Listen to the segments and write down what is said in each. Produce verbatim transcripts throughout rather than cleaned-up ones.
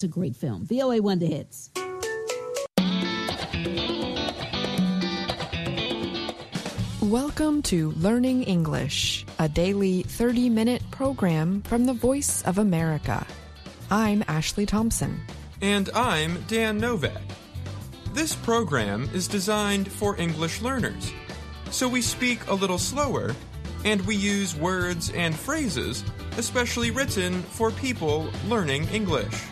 It's a great film. V O A One, the hits. Welcome to Learning English, a daily thirty-minute program from the Voice of America. I'm Ashley Thompson. And I'm Dan Novak. This program is designed for English learners, so we speak a little slower, and we use words and phrases especially written for people learning English.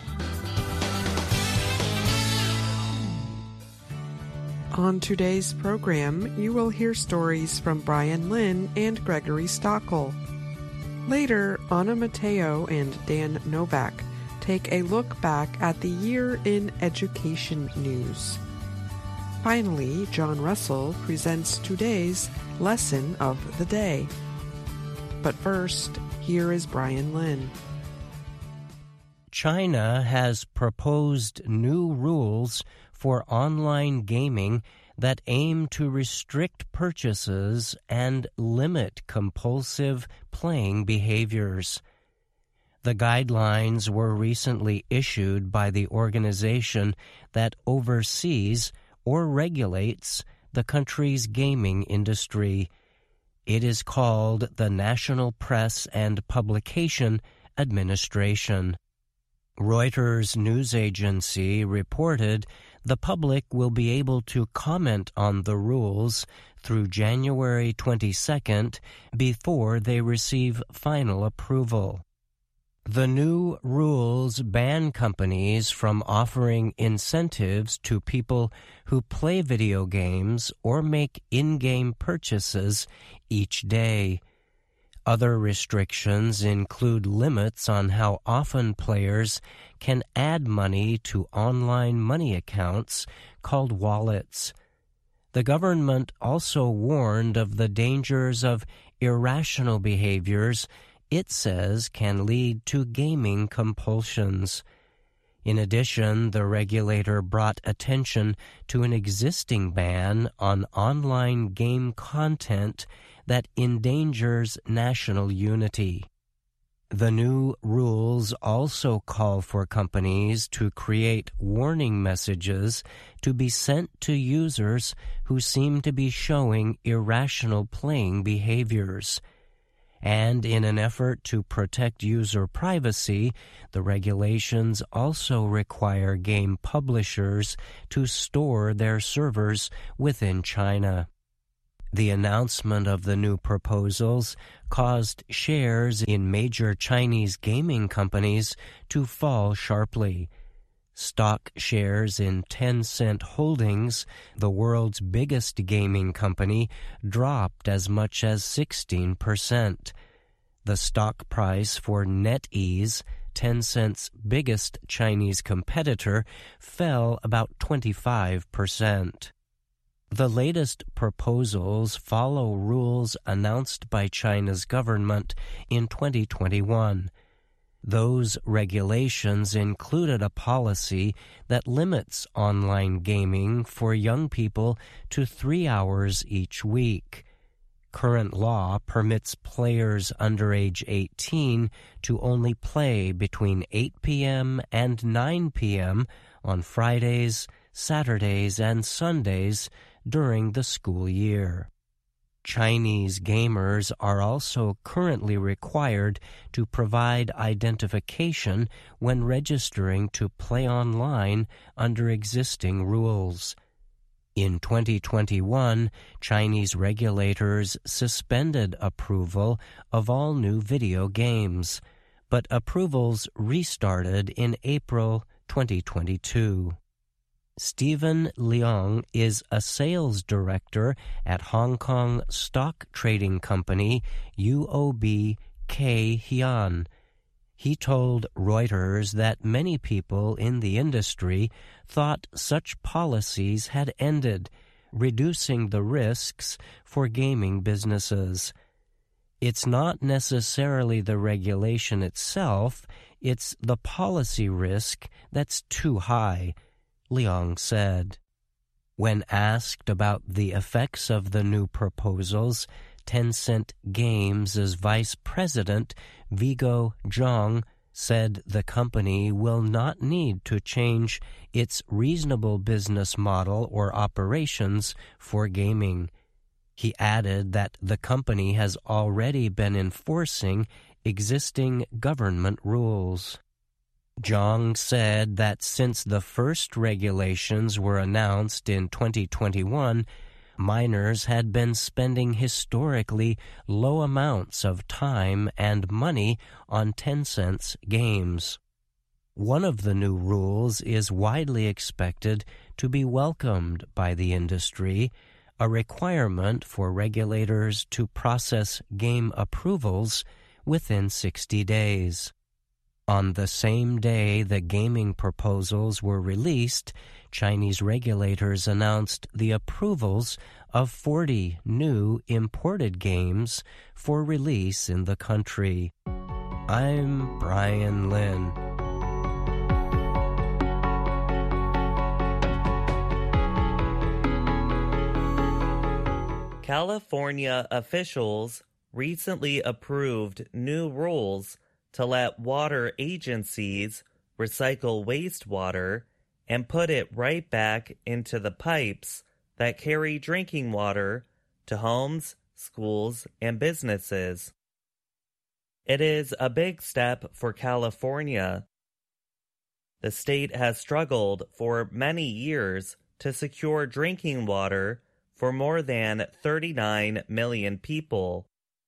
On today's program, you will hear stories from Brian Lynn and Gregory Stockel. Later, Anna Mateo and Dan Novak take a look back at the year in education news. Finally, John Russell presents today's lesson of the day. But first, here is Brian Lynn. China has proposed new rules for online gaming that aim to restrict purchases and limit compulsive playing behaviors. The guidelines were recently issued by the organization that oversees or regulates the country's gaming industry. It is called the National Press and Publication Administration. Reuters news agency reported the public will be able to comment on the rules through January twenty-second before they receive final approval. The new rules ban companies from offering incentives to people who play video games or make in-game purchases each day. Other restrictions include limits on how often players can add money to online money accounts called wallets. The government also warned of the dangers of irrational behaviors it says can lead to gaming compulsions. In addition, the regulator brought attention to an existing ban on online game content that endangers national unity. The new rules also call for companies to create warning messages to be sent to users who seem to be showing irrational playing behaviors. And in an effort to protect user privacy, the regulations also require game publishers to store their servers within China. The announcement of the new proposals caused shares in major Chinese gaming companies to fall sharply. Stock shares in Tencent Holdings, the world's biggest gaming company, dropped as much as sixteen percent. The stock price for NetEase, Tencent's biggest Chinese competitor, fell about twenty-five percent. The latest proposals follow rules announced by China's government in twenty twenty-one. Those regulations included a policy that limits online gaming for young people to three hours each week. Current law permits players under age eighteen to only play between eight p.m. and nine p.m. on Fridays, Saturdays, and Sundays during the school year. Chinese gamers are also currently required to provide identification when registering to play online under existing rules. In twenty twenty-one, Chinese regulators suspended approval of all new video games, but approvals restarted in April twenty twenty-two. Stephen Leong is a sales director at Hong Kong stock trading company U O B Kay Hian. He told Reuters that many people in the industry thought such policies had ended, reducing the risks for gaming businesses. It's not necessarily the regulation itself, it's the policy risk that's too high, Leong said. When asked about the effects of the new proposals, Tencent Games' vice president, Vigo Zhang, said the company will not need to change its reasonable business model or operations for gaming. He added that the company has already been enforcing existing government rules. Zhang said that since the first regulations were announced in twenty twenty-one, minors had been spending historically low amounts of time and money on Tencent's games. One of the new rules is widely expected to be welcomed by the industry, a requirement for regulators to process game approvals within sixty days. On the same day the gaming proposals were released, Chinese regulators announced the approvals of forty new imported games for release in the country. I'm Brian Lynn. California officials recently approved new rules to let water agencies recycle wastewater and put it right back into the pipes that carry drinking water to homes, schools, and businesses. It is a big step for California. The state has struggled for many years to secure drinking water for more than thirty-nine million people.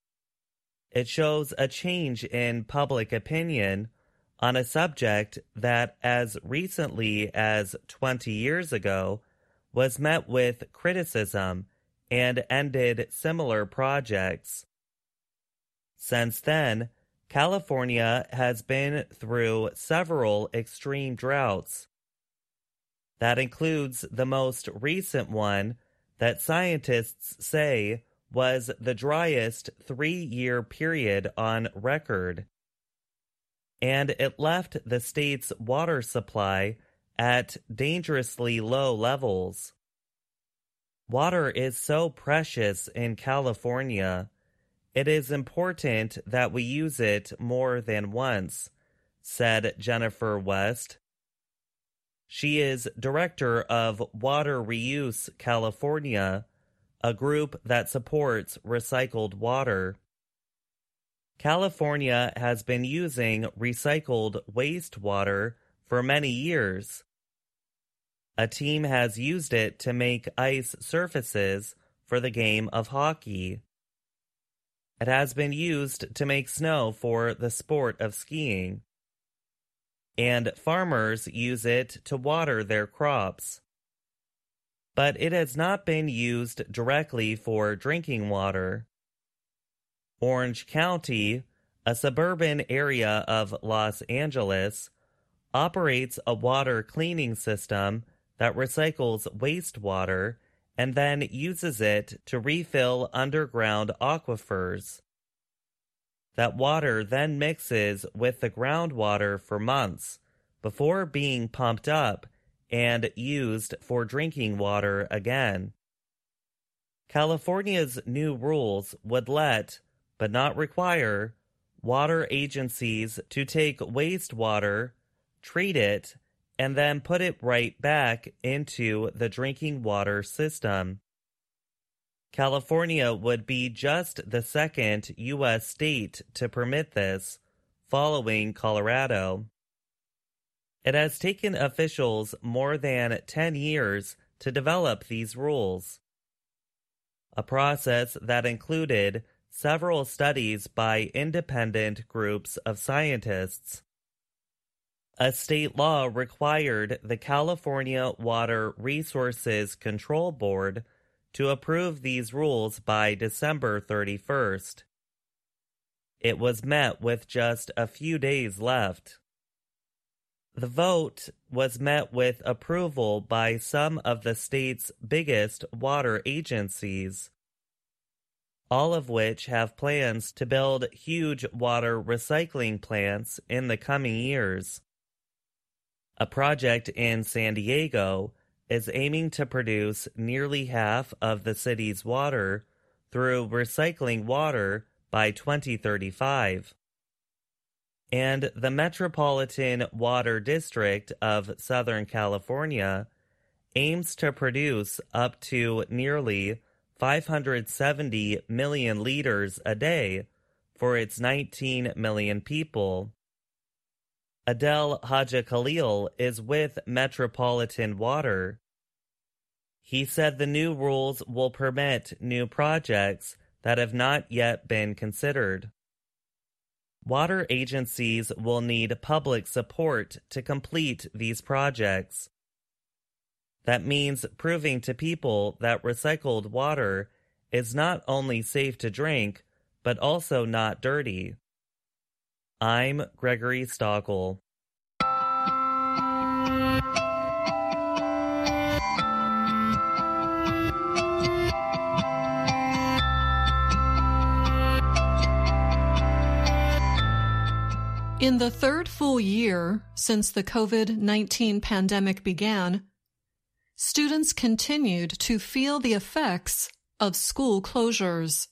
It shows a change in public opinion on a subject that, as recently as twenty years ago, was met with criticism and ended similar projects. Since then, California has been through several extreme droughts. That includes the most recent one that scientists say was the driest three-year period on record. And it left the state's water supply at dangerously low levels. Water is so precious in California. It is important that we use it more than once, said Jennifer West. She is director of Water Reuse California, a group that supports recycled water. California has been using recycled wastewater for many years. A team has used it to make ice surfaces for the game of hockey. It has been used to make snow for the sport of skiing. And farmers use it to water their crops. But it has not been used directly for drinking water. Orange County, a suburban area of Los Angeles, operates a water cleaning system that recycles wastewater and then uses it to refill underground aquifers. That water then mixes with the groundwater for months before being pumped up and used for drinking water again. California's new rules would let, but not require, water agencies to take wastewater, treat it, and then put it right back into the drinking water system. California would be just the second U S state to permit this, following Colorado. It has taken officials more than ten years to develop these rules, a process that included several studies by independent groups of scientists. A state law required the California Water Resources Control Board to approve these rules by December thirty-first. It was met with just a few days left. The vote was met with approval by some of the state's biggest water agencies, all of which have plans to build huge water recycling plants in the coming years. A project in San Diego is aiming to produce nearly half of the city's water through recycling water by twenty thirty-five. and the Metropolitan Water District of Southern California aims to produce up to nearly five hundred seventy million liters a day for its nineteen million people. Adel Haja Khalil is with Metropolitan Water. He said the new rules will permit new projects that have not yet been considered. Water agencies will need public support to complete these projects. That means proving to people that recycled water is not only safe to drink, but also not dirty. I'm Gregory Stockel. In the third full year since the COVID nineteen pandemic began, students continued to feel the effects of school closures.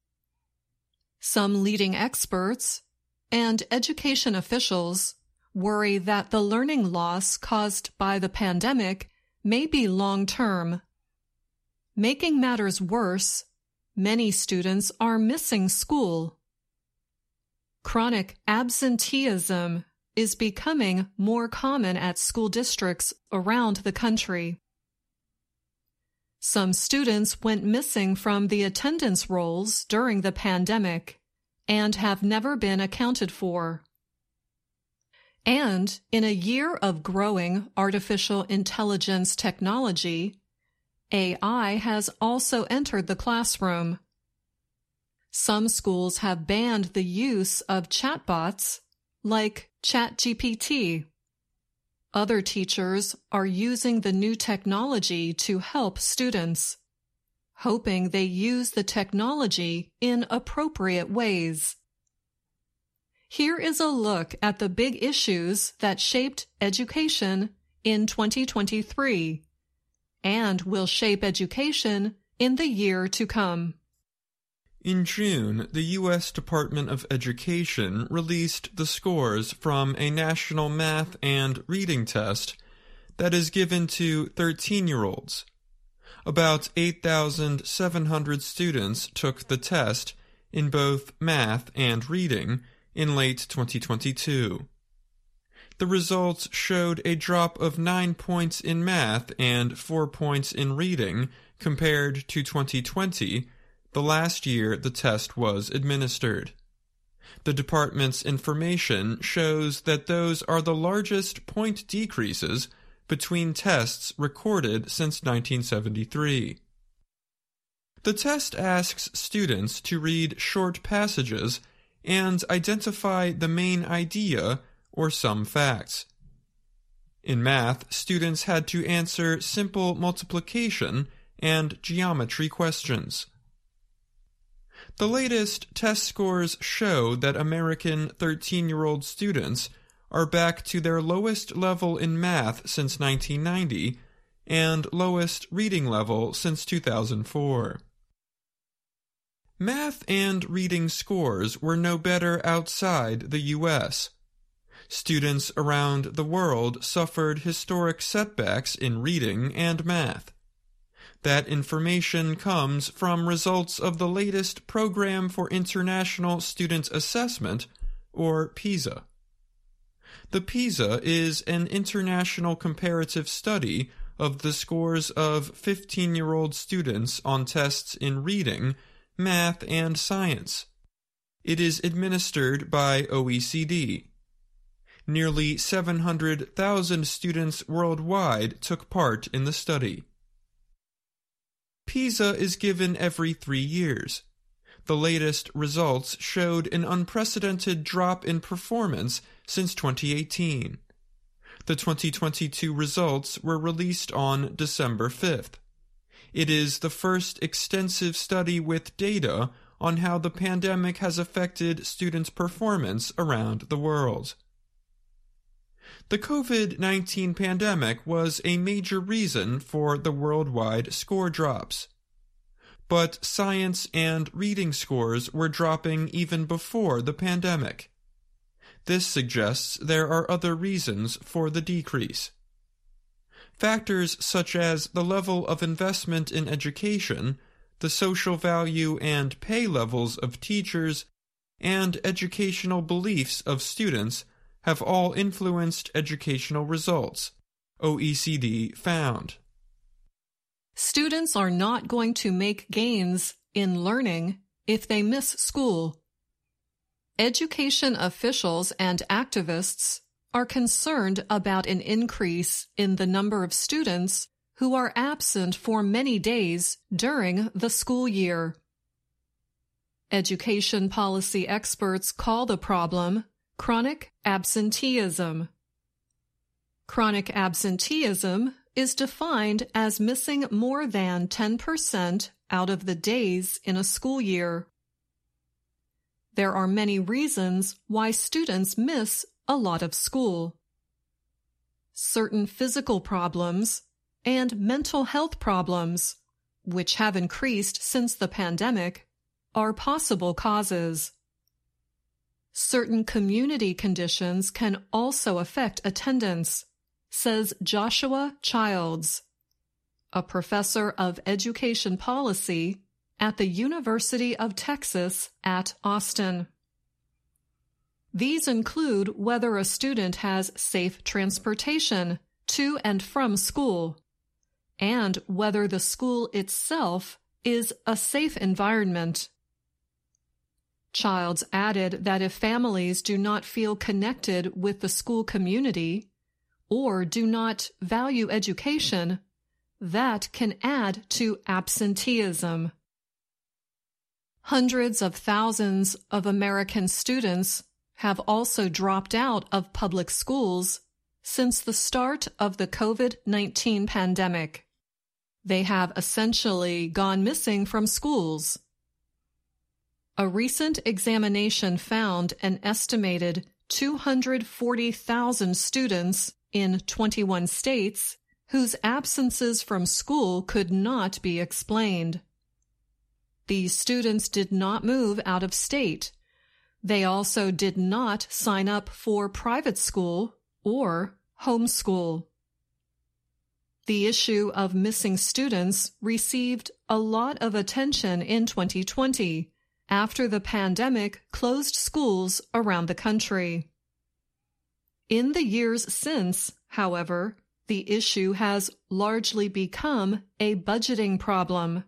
Some leading experts and education officials worry that the learning loss caused by the pandemic may be long-term. Making matters worse, many students are missing school. Chronic absenteeism is becoming more common at school districts around the country. Some students went missing from the attendance rolls during the pandemic and have never been accounted for. And in a year of growing artificial intelligence technology, A I has also entered the classroom. Some schools have banned the use of chatbots like ChatGPT. Other teachers are using the new technology to help students, hoping they use the technology in appropriate ways. Here is a look at the big issues that shaped education in twenty twenty-three and will shape education in the year to come. In June, the U S Department of Education released the scores from a national math and reading test that is given to thirteen-year-olds. About eight thousand seven hundred students took the test in both math and reading in late twenty twenty-two. The results showed a drop of nine points in math and four points in reading compared to twenty twenty, the last year the test was administered. The department's information shows that those are the largest point decreases between tests recorded since nineteen seventy-three. The test asks students to read short passages and identify the main idea or some facts. In math, students had to answer simple multiplication and geometry questions. The latest test scores show that American thirteen-year-old students are back to their lowest level in math since nineteen ninety and lowest reading level since two thousand four. Math and reading scores were no better outside the U S. Students around the world suffered historic setbacks in reading and math. That information comes from results of the latest Program for International Student Assessment, or PISA. The PISA is an international comparative study of the scores of fifteen-year-old students on tests in reading, math, and science. It is administered by O E C D. Nearly seven hundred thousand students worldwide took part in the study. PISA is given every three years. The latest results showed an unprecedented drop in performance since twenty eighteen. The twenty twenty-two results were released on December fifth. It is the first extensive study with data on how the pandemic has affected students' performance around the world. The COVID nineteen pandemic was a major reason for the worldwide score drops. But science and reading scores were dropping even before the pandemic. This suggests there are other reasons for the decrease. Factors such as the level of investment in education, the social value and pay levels of teachers, and educational beliefs of students have all influenced educational results, O E C D found. Students are not going to make gains in learning if they miss school. Education officials and activists are concerned about an increase in the number of students who are absent for many days during the school year. Education policy experts call the problem chronic absenteeism. Chronic absenteeism is defined as missing more than ten percent out of the days in a school year. There are many reasons why students miss a lot of school. Certain physical problems and mental health problems, which have increased since the pandemic, are possible causes. Certain community conditions can also affect attendance, says Joshua Childs, a professor of education policy at the University of Texas at Austin. These include whether a student has safe transportation to and from school, and whether the school itself is a safe environment. Childs added that if families do not feel connected with the school community or do not value education, that can add to absenteeism. Hundreds of thousands of American students have also dropped out of public schools since the start of the COVID nineteen pandemic. They have essentially gone missing from schools. A recent examination found an estimated two hundred forty thousand students in twenty-one states whose absences from school could not be explained. These students did not move out of state. They also did not sign up for private school or homeschool. The issue of missing students received a lot of attention in twenty twenty after the pandemic closed schools around the country. In the years since, however, the issue has largely become a budgeting problem.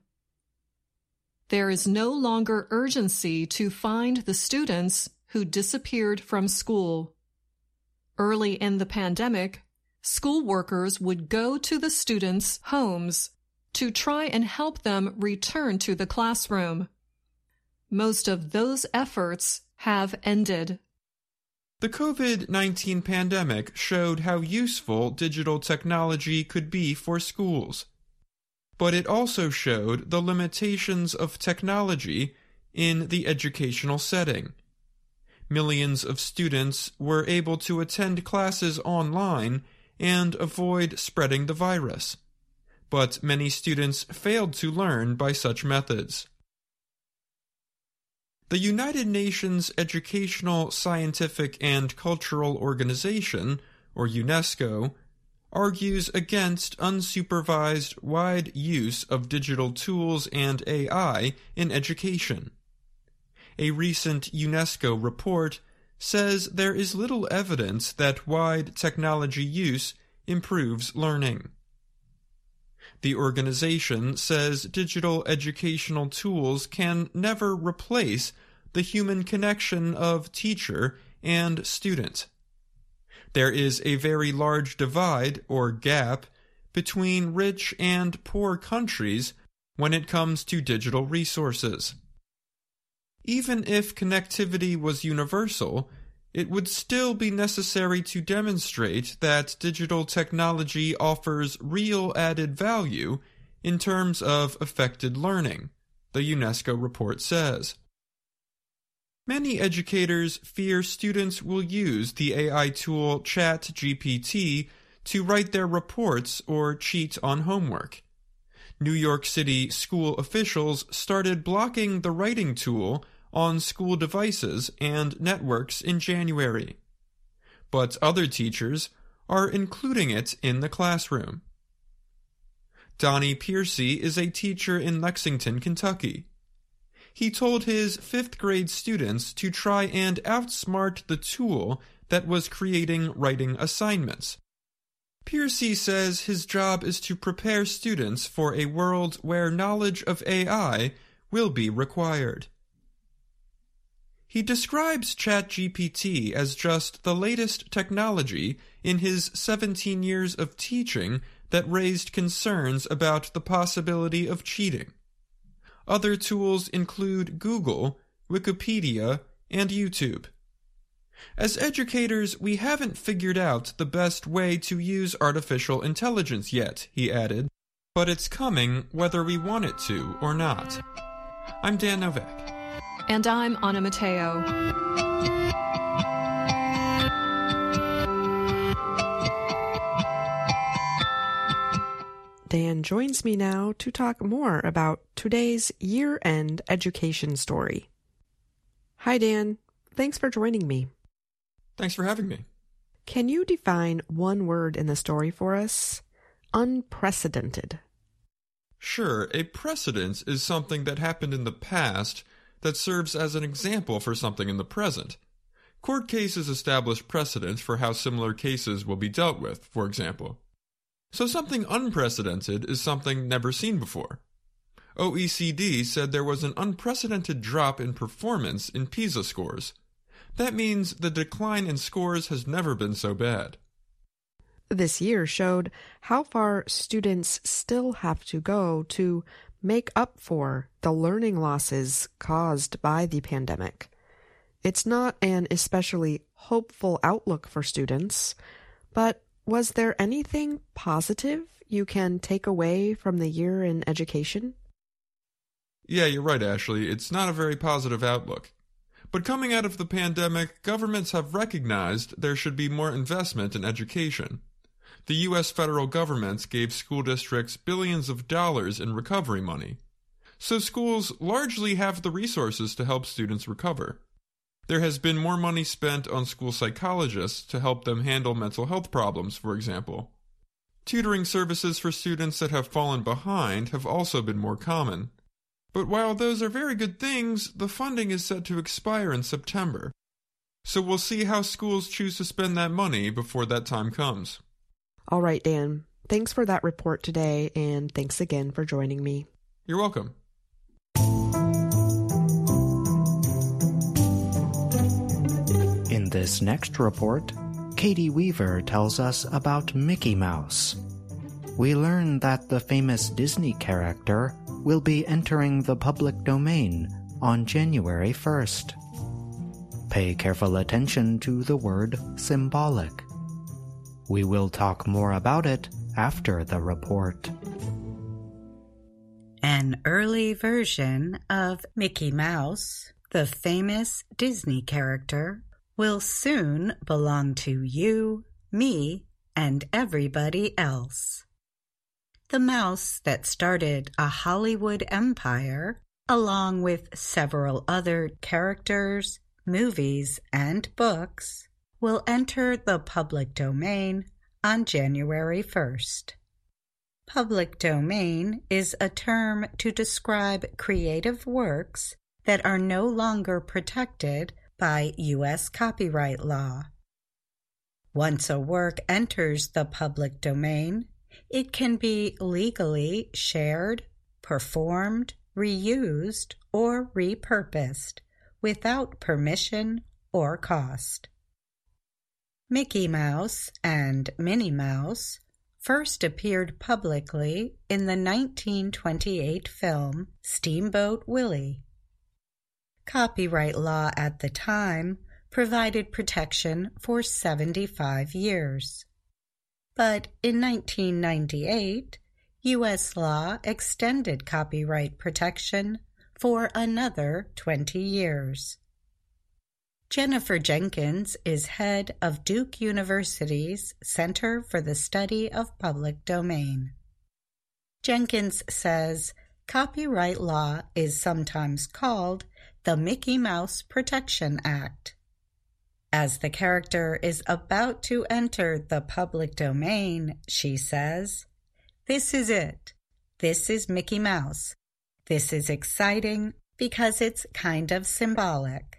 There is no longer urgency to find the students who disappeared from school. Early in the pandemic, school workers would go to the students' homes to try and help them return to the classroom. Most of those efforts have ended. The COVID nineteen pandemic showed how useful digital technology could be for schools. But it also showed the limitations of technology in the educational setting. Millions of students were able to attend classes online and avoid spreading the virus, but many students failed to learn by such methods. The United Nations Educational, Scientific and Cultural Organization, or UNESCO, argues against unsupervised wide use of digital tools and A I in education. A recent UNESCO report says there is little evidence that wide technology use improves learning. The organization says digital educational tools can never replace the human connection of teacher and student. There is a very large divide, or gap, between rich and poor countries when it comes to digital resources. Even if connectivity was universal, it would still be necessary to demonstrate that digital technology offers real added value in terms of affected learning, the UNESCO report says. Many educators fear students will use the A I tool ChatGPT to write their reports or cheat on homework. New York City school officials started blocking the writing tool on school devices and networks in January. but other teachers are including it in the classroom. Donnie Piercy is a teacher in Lexington, Kentucky. He told his fifth grade students to try and outsmart the tool that was creating writing assignments. Piercy says his job is to prepare students for a world where knowledge of A I will be required. He describes ChatGPT as just the latest technology in his seventeen years of teaching that raised concerns about the possibility of cheating. Other tools include Google, Wikipedia, and YouTube. As educators, we haven't figured out the best way to use artificial intelligence yet, he added, but it's coming whether we want it to or not. I'm Dan Novak. And I'm Anna Matteo. Dan joins me now to talk more about today's year-end education story. Hi, Dan. Thanks for joining me. Thanks for having me. Can you define one word in the story for us? Unprecedented. Sure. A precedent is something that happened in the past that serves as an example for something in the present. Court cases establish precedents for how similar cases will be dealt with, for example. So something unprecedented is something never seen before. O E C D said there was an unprecedented drop in performance in PISA scores. That means the decline in scores has never been so bad. This year showed how far students still have to go to make up for the learning losses caused by the pandemic. It's not an especially hopeful outlook for students, but was there anything positive you can take away from the year in education? Yeah, you're right, Ashley. It's not a very positive outlook. But coming out of the pandemic, governments have recognized there should be more investment in education. The U S federal government gave school districts billions of dollars in recovery money. So schools largely have the resources to help students recover. There has been more money spent on school psychologists to help them handle mental health problems, for example. Tutoring services for students that have fallen behind have also been more common. But while those are very good things, the funding is set to expire in September. So we'll see how schools choose to spend that money before that time comes. All right, Dan. Thanks for that report today, and thanks again for joining me. You're welcome. In this next report, Katie Weaver tells us about Mickey Mouse. We learn that the famous Disney character will be entering the public domain on January first. Pay careful attention to the word symbolic. We will talk more about it after the report. An early version of Mickey Mouse, the famous Disney character, will soon belong to you, me, and everybody else. The mouse that started a Hollywood empire, along with several other characters, movies, and books, will enter the public domain on January first. Public domain is a term to describe creative works that are no longer protected by U S copyright law. Once a work enters the public domain, it can be legally shared, performed, reused, or repurposed without permission or cost. Mickey Mouse and Minnie Mouse first appeared publicly in the nineteen twenty-eight film Steamboat Willie. Copyright law at the time provided protection for seventy-five years. But in nineteen ninety-eight, U S law extended copyright protection for another twenty years. Jennifer Jenkins is head of Duke University's Center for the Study of Public Domain. Jenkins says copyright law is sometimes called the Mickey Mouse Protection Act. As the character is about to enter the public domain, she says, "This is it. This is Mickey Mouse. This is exciting because it's kind of symbolic."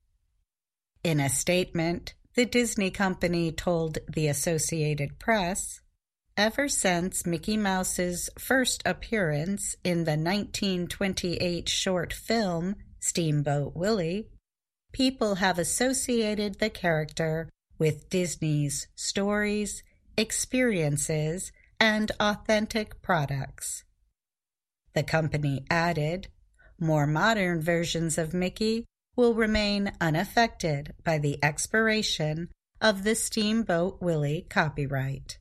In a statement, the Disney Company told the Associated Press, "Ever since Mickey Mouse's first appearance in the nineteen twenty-eight short film Steamboat Willie, people have associated the character with Disney's stories, experiences, and authentic products." The company added, "More modern versions of Mickey will remain unaffected by the expiration of the Steamboat Willie copyright.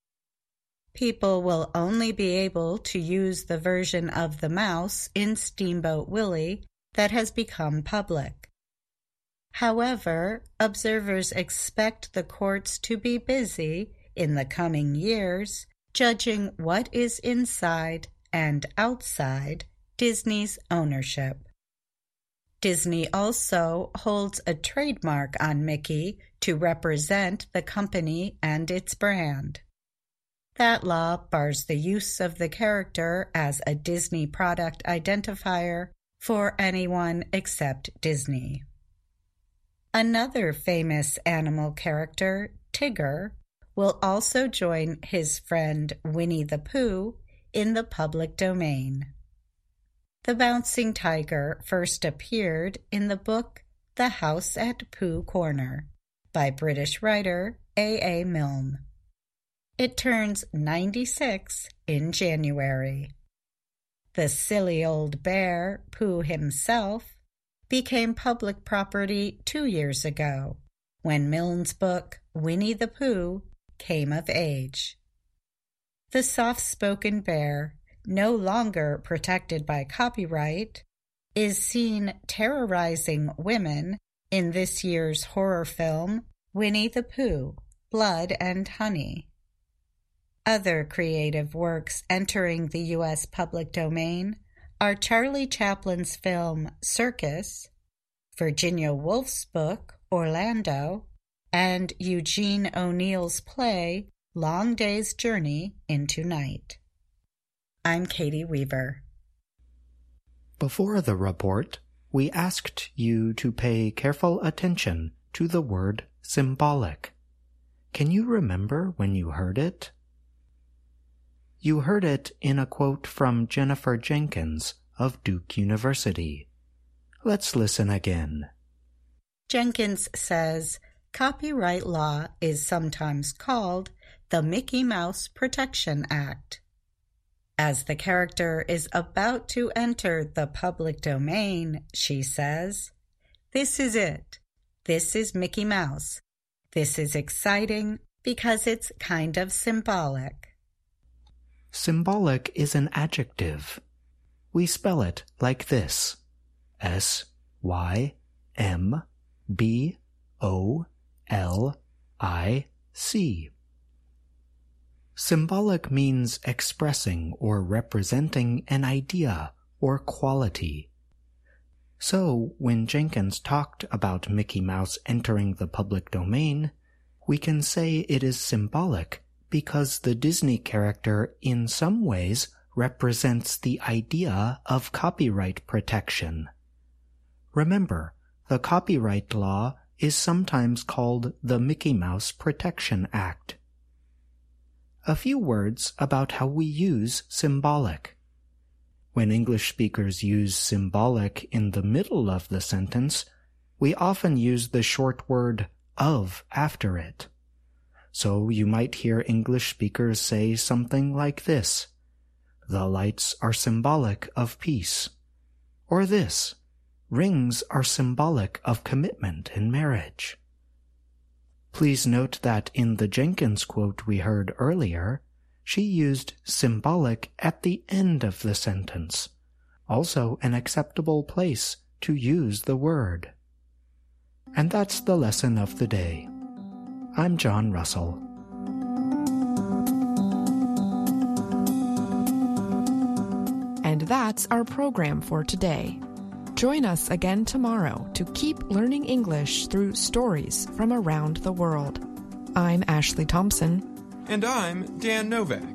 People will only be able to use the version of the mouse in Steamboat Willie that has become public. However, observers expect the courts to be busy in the coming years judging what is inside and outside Disney's ownership. Disney also holds a trademark on Mickey to represent the company and its brand. That law bars the use of the character as a Disney product identifier for anyone except Disney. Another famous animal character, Tigger, will also join his friend Winnie the Pooh in the public domain. The bouncing tiger first appeared in the book The House at Pooh Corner by British writer A A Milne. It turns ninety-six in January. The silly old bear, Pooh himself, became public property two years ago when Milne's book Winnie the Pooh came of age. The soft-spoken bear, no longer protected by copyright, is seen terrorizing women in this year's horror film Winnie the Pooh, Blood and Honey. Other creative works entering the U S public domain are Charlie Chaplin's film Circus, Virginia Woolf's book Orlando, and Eugene O'Neill's play Long Day's Journey into Night. I'm Katie Weaver. Before the report, we asked you to pay careful attention to the word symbolic. Can you remember when you heard it? You heard it in a quote from Jennifer Jenkins of Duke University. Let's listen again. Jenkins says, copyright law is sometimes called the Mickey Mouse Protection Act. As the character is about to enter the public domain, she says, "This is it. This is Mickey Mouse. This is exciting because it's kind of symbolic." Symbolic is an adjective. We spell it like this: S Y M B O L I C. Symbolic means expressing or representing an idea or quality. So, when Jenkins talked about Mickey Mouse entering the public domain, we can say it is symbolic because the Disney character in some ways represents the idea of copyright protection. Remember, the copyright law is sometimes called the Mickey Mouse Protection Act. A few words about how we use symbolic. When English speakers use symbolic in the middle of the sentence, we often use the short word of after it. So you might hear English speakers say something like this: "The lights are symbolic of peace." Or this: "Rings are symbolic of commitment in marriage." Please note that in the Jenkins quote we heard earlier, she used symbolic at the end of the sentence, also an acceptable place to use the word. And that's the lesson of the day. I'm John Russell. And that's our program for today. Join us again tomorrow to keep learning English through stories from around the world. I'm Ashley Thompson. And I'm Dan Novak.